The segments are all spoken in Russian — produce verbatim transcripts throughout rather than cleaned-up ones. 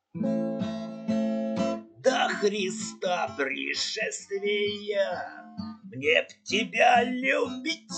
До Христа пришествия мне б тебя любить.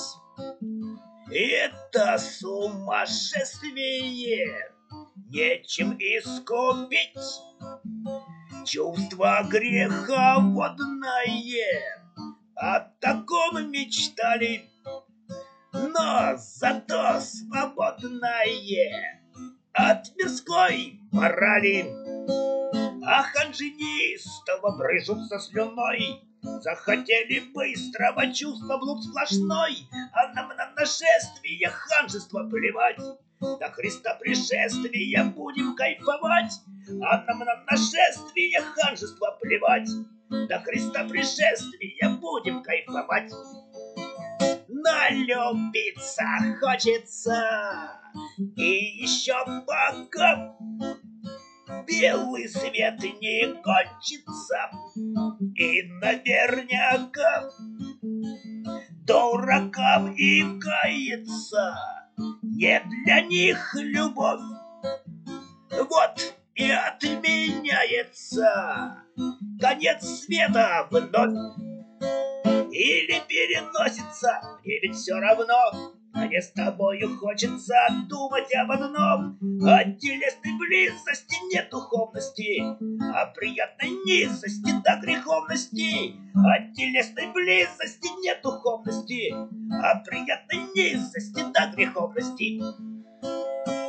Это сумасшествие нечем искупить. Чувство греховодное, о таком мечтали, но зато свободное от мирской морали. А ханжи неистово брыжутся слюной, захотели быстрого чувства, блуд сплошной, а нам на нашествие ханжества плевать. До Христа пришествия будем кайфовать, а нам на нашествие ханжества плевать. До Христа пришествия будем кайфовать. Налюбиться хочется, и еще пока белый свет не кончится, и наверняка дуракам и каяться не для них любовь. Вот и отменяется конец света вновь. Или переносится, мне ведь все равно. Мне с тобою хочется думать об одном: о телесной близости нет духовности, о приятной низости до греховности. О телесной близости нет духовности, о приятной низости до греховности.